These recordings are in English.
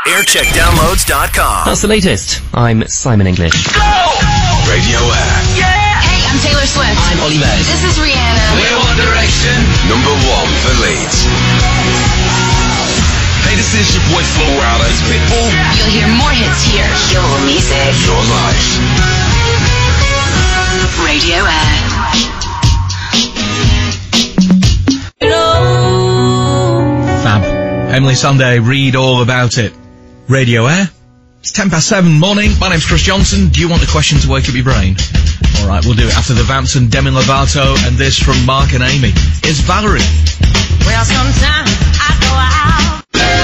Aircheckdownloads.com. That's the latest. I'm Simon English. Go! Radio Air. Yeah! Hey, I'm Taylor Swift. I'm Ollie Bez. This is Rihanna. We're One Direction. Number 1 for Leeds. Hey, this is your boy Flo Rida. It's Pitbull. You'll hear more hits here. Your music. Your life. Radio Air. Fab. Emily Sunday, read all about it. Radio Air. It's 7:10 morning. My name's Chris Johnson. Do you want a question to wake up your brain? All right, we'll do it after the Vamps and Demi Lovato, and this from Mark and Amy. It's Valerie. Well, sometimes I go out.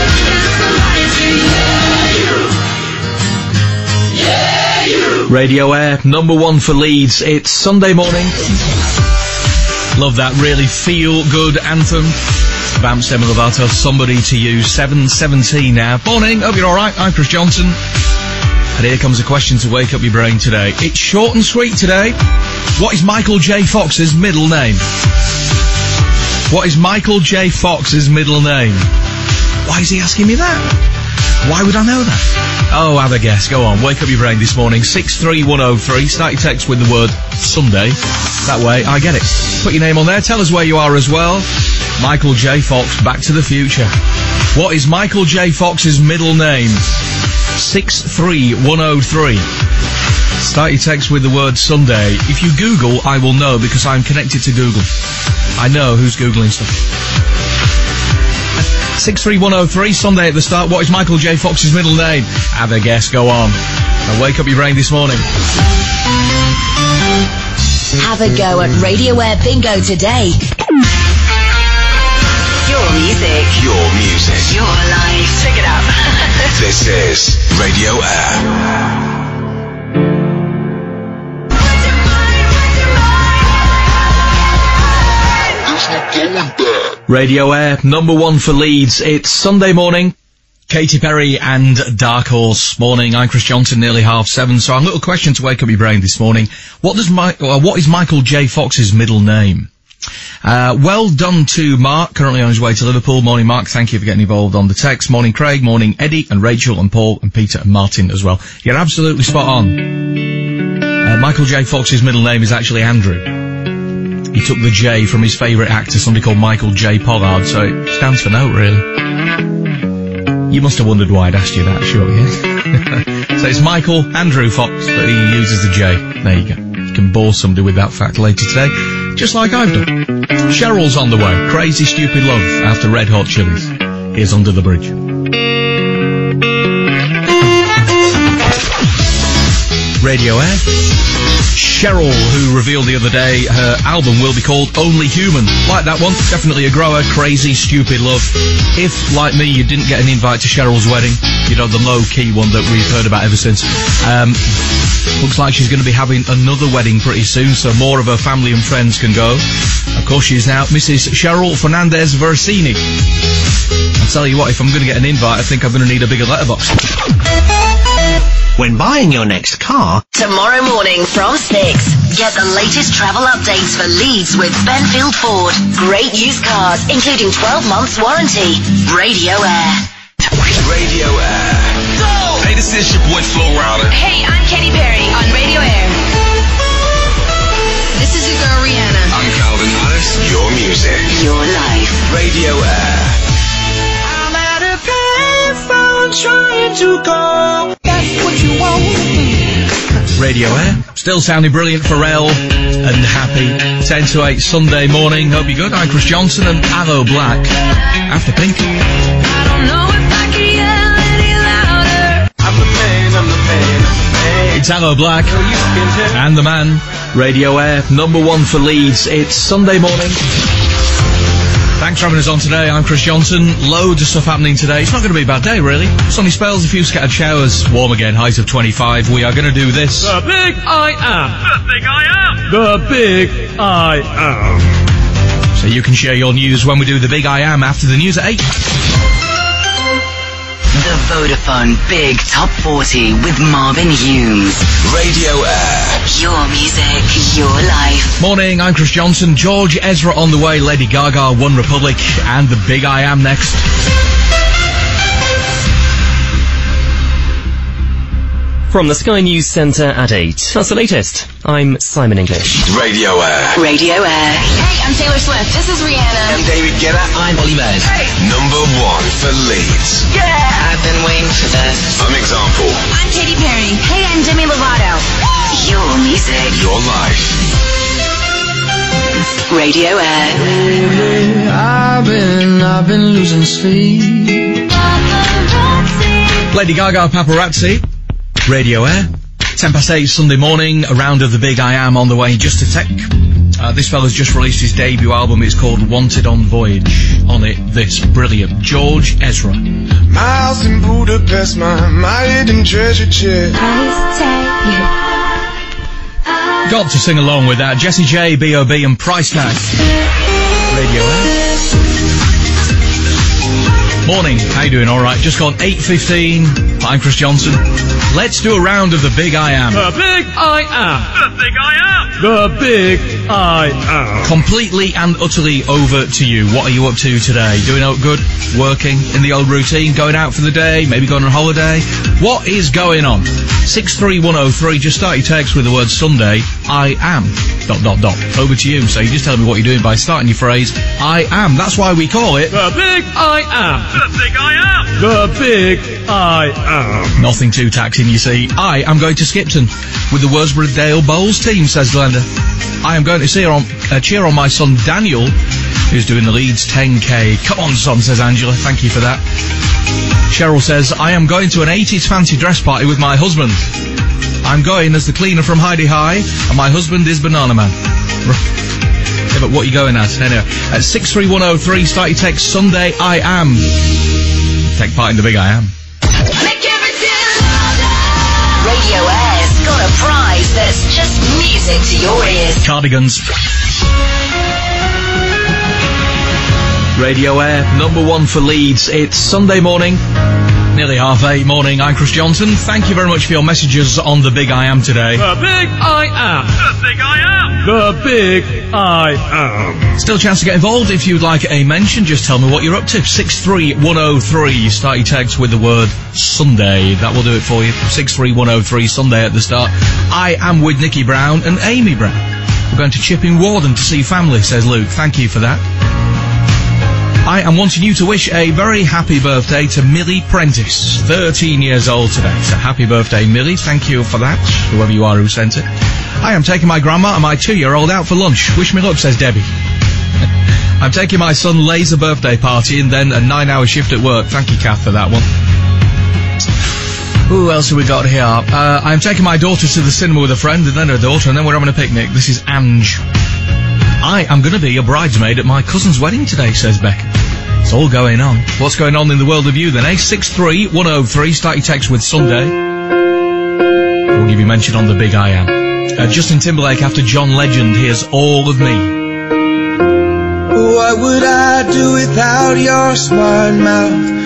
Radio Air, number 1 for Leeds. It's Sunday morning. Love that really feel-good anthem. Vamps, Demi Lovato, Somebody to You, 7:17 now. Morning, hope you're alright. I'm Chris Johnson. And here comes a question to wake up your brain today. It's short and sweet today. What is Michael J. Fox's middle name? What is Michael J. Fox's middle name? Why is he asking me that? Why would I know that? Oh, have a guess. Go on, wake up your brain this morning. 63103. Start your text with the word Sunday. That way, I get it. Put your name on there. Tell us where you are as well. Michael J. Fox, Back to the Future. What is Michael J. Fox's middle name? 63103. Start your text with the word Sunday. If you Google, I will know because I'm connected to Google. I know who's Googling stuff. 63103, Sunday at the start. What is Michael J. Fox's middle name? Have a guess, go on. Now wake up your brain this morning. Have a go at Radio Air Bingo today. Your music. Your music. Your life. Check it out. This is Radio Air. Radio Air, number 1 for Leeds. It's Sunday morning. Katy Perry and Dark Horse. Morning, I'm Chris Johnson, nearly 7:30. So a little question to wake up your brain this morning. What is Michael J. Fox's middle name? Well done to Mark, currently on his way to Liverpool. Morning, Mark. Thank you for getting involved on the text. Morning, Craig. Morning, Eddie and Rachel and Paul and Peter and Martin as well. You're absolutely spot on. Michael J. Fox's middle name is actually Andrew. He took the J from his favourite actor, somebody called Michael J. Pollard, so it stands for note, really. You must have wondered why I'd asked you that, sure, yeah? So it's Michael Andrew Fox, but he uses the J. There you go. You can bore somebody with that fact later today, just like I've done. Cheryl's on the way. Crazy Stupid Love after Red Hot Chilies. Here's Under the Bridge. Radio Air. Cheryl, who revealed the other day her album will be called Only Human. Like that one, definitely a grower. Crazy Stupid Love. If, like me, you didn't get an invite to Cheryl's wedding, you know, the low-key one that we've heard about ever since, looks like she's going to be having another wedding pretty soon, so more of her family and friends can go. Of course, she is now Mrs. Cheryl Fernandez Versini. I'll tell you what, if I'm going to get an invite, I think I'm going to need a bigger letterbox. When buying your next car... Tomorrow morning from 6, get the latest travel updates for Leeds with Benfield Ford. Great used cars, including 12 months warranty. Radio Air. Radio Air. Go! Hey, this is your boy Flo Rida. Hey, I'm Katy Perry on Radio Air. This is your girl Rihanna. I'm Calvin Harris. Your music. Your life. Radio Air. I'm at a payphone trying to call. That's what you want. Radio Air. Still sounding brilliant, Pharrell and Happy. 10 to 8 Sunday morning. Hope you're good. I'm Chris Johnson and Aloe Black. After Pink. I don't know if I can yell any louder. I'm the man, I'm the man, I'm the man. It's Aloe Black and the man. Radio Air, number 1 for Leeds. It's Sunday morning. Thanks for having us on today. I'm Chris Johnson. Loads of stuff happening today. It's not going to be a bad day, really. Sunny spells, a few scattered showers. Warm again, height of 25. We are going to do this. The Big I Am. The Big I Am. The Big I Am. So you can share your news when we do the Big I Am after the news at 8. The Vodafone Big Top 40 with Marvin Humes. Radio Air. Your music, your life. Morning, I'm Chris Johnson. George Ezra on the way. Lady Gaga, One Republic, and the Big I Am next. From the Sky News Centre at 8. That's the latest. I'm Simon English. Radio Air. Radio Air. Hey, I'm Taylor Swift. This is Rihanna. I'm David Guetta. I'm Ollie Bez. Hey. Number 1 for Leeds. Yeah! I've been waiting for this. I'm Example. I'm Katy Perry. Hey, I'm Demi Lovato. Your music. Your life. Radio Air. I've been losing sleep. Lady Gaga, Paparazzi. Radio Air. 8:10 Sunday morning, a round of the Big I Am on the way in just a tech. This fella's just released his debut album. It's called Wanted on Voyage. On it, this brilliant George Ezra. My house in Budapest, my hidden treasure chest. Got to sing along with that. Jessie J, B.O.B. and Price Tag. Radio Air. Morning, how you doing? Alright, just gone 8:15. I'm Chris Johnson. Let's do a round of the Big I Am. The Big I Am. The Big I Am. The Big I Am. Completely and utterly over to you. What are you up to today? Doing out good? Working? In the old routine? Going out for the day? Maybe going on holiday? What is going on? 63103, just start your text with the word Sunday, I am, ... Over to you. So you just tell me what you're doing by starting your phrase, I am. That's why we call it The Big I Am. The Big I Am. The Big I Am. Nothing too taxing, you see. I am going to Skipton with the Worsborough Dale Bowls team, says Glenda. I am going to cheer on my son Daniel, who's doing the Leeds 10K. Come on, son, says Angela. Thank you for that. Cheryl says, I am going to an 80s fancy dress party with my husband. I'm going as the cleaner from Heidi High, and my husband is Banana Man. Yeah, but what are you going as? Anyway, at 63103, start your text Sunday, I am. Take part in the Big I Am. Radio Air's got a prize that's just music to your ears. Cardigans. Radio Air, number 1 for Leeds. It's Sunday morning, nearly 8:30 morning. I'm Chris Johnson. Thank you very much for your messages on the Big I Am today. The Big I Am. The Big I Am. The Big I Am. Still a chance to get involved. If you'd like a mention, just tell me what you're up to. 63103. Start your text with the word Sunday. That will do it for you. 63103, Sunday at the start. I am with Nikki Brown and Amy Brown. We're going to Chipping Warden to see family, says Luke. Thank you for that. I am wanting you to wish a very happy birthday to Millie Prentice, 13 years old today. So happy birthday, Millie. Thank you for that, whoever you are who sent it. I am taking my grandma and my 2-year-old out for lunch. Wish me luck, says Debbie. I'm taking my son Lay's birthday party and then a 9-hour shift at work. Thank you, Kath, for that one. Who else have we got here? I'm taking my daughter to the cinema with a friend and then her daughter, and then we're having a picnic. This is Ange. I am going to be a bridesmaid at my cousin's wedding today, says Beck. It's all going on. What's going on in the world of you then, eh? 63103, start your text with Sunday. We'll give you mention on the Big I Am. Justin Timberlake after John Legend, here's All of Me. What would I do without your smart mouth?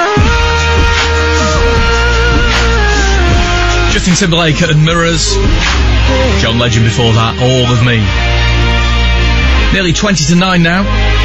Justin Timberlake and Mirrors. John Legend before that, All of Me. Nearly 20 to 9 now.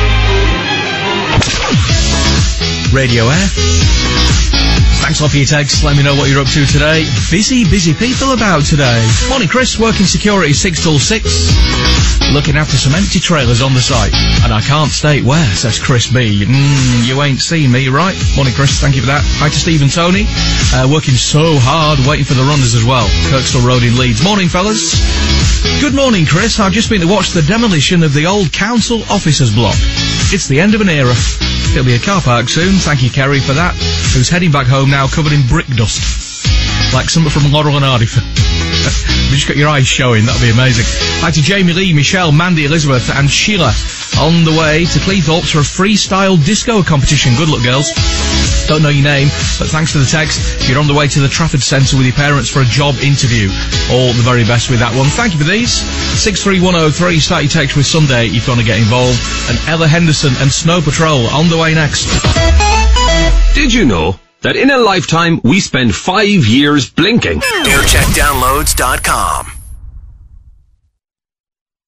Radio Air. Thanks a lot for your texts. Let me know what you're up to today. Busy people about today. Morning, Chris. Working security 6 till 6. Looking after some empty trailers on the site. And I can't state where, says Chris B. You ain't seen me, right? Morning, Chris. Thank you for that. Hi to Steve and Tony. Working so hard, waiting for the runners as well. Kirkstall Road in Leeds. Morning, fellas. Good morning, Chris. I've just been to watch the demolition of the old council officers block. It's the end of an era. There'll be a car park soon. Thank you, Kerry, for that. Who's heading back home now covered in brick dust. Like somebody from Laurel and Hardy. You've just got your eyes showing. That'll be amazing. Hi to Jamie Lee, Michelle, Mandy, Elizabeth and Sheila. On the way to Cleethorpes for a freestyle disco competition. Good luck, girls. Don't know your name, but thanks for the text. You're on the way to the Trafford Centre with your parents for a job interview. All the very best with that one. Thank you for these. 63103, start your text with Sunday if you want to get involved. And Ella Henderson and Snow Patrol on the way next. Did you know that in a lifetime we spend 5 years blinking? AirCheckDownloads.com